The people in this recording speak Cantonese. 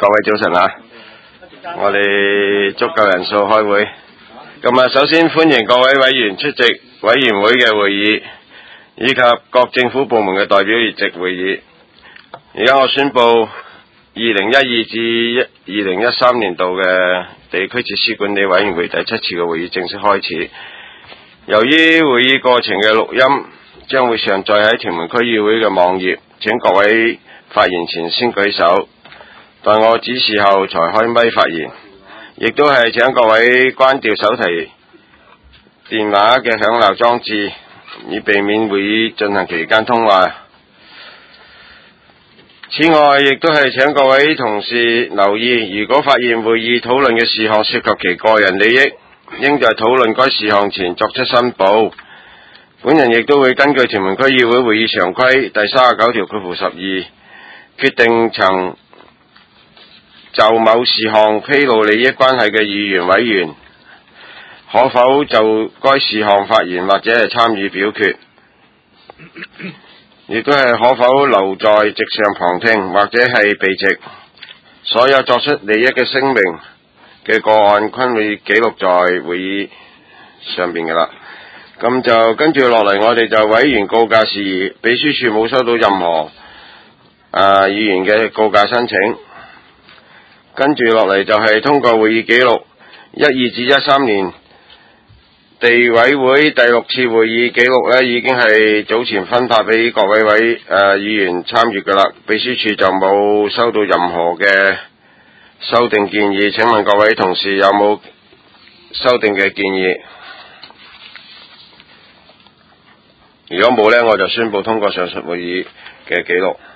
各位早晨啊！我哋足夠人數開會。咁首先歡迎各位委員出席委員會嘅會議，以及各政府部門嘅代表列席會議。而家我宣布2012至2013年度嘅地區設施管理委員會第7次嘅會議正式開始。由於會議過程嘅錄音將會上載喺屯門區議會嘅網頁，請各位發言前先舉手，待我指示後才開咪發言。亦都係請各位關掉手提電話嘅響鬧裝置，以避免會議進行期間通話。此外，亦都係請各位同事留意，如果發現會議討論嘅事項涉及其個人利益，應在討論該事項前作出申報。本人亦都會根據屯門區議會會議常規第39條括弧12，決定曾就某事項披露利益關係嘅議員委員，可否就該事項發言或者係參與表決，亦都係可否留在席上旁聽或者係避席。所有作出利益嘅聲明嘅個案均會記錄在會議上面㗎啦。咁就跟住落嚟，我哋就委員告假事宜，秘書處冇收到任何議員嘅告假申請。跟住落嚟就係通過會議記錄12至13年地委會第6次會議記錄呢，已經係早前分發俾各位議員參與㗎啦。秘書處就冇收到任何嘅修訂建議。請問各位同事有冇修訂嘅建議？如果冇呢，我就宣布通過上述會議嘅記錄。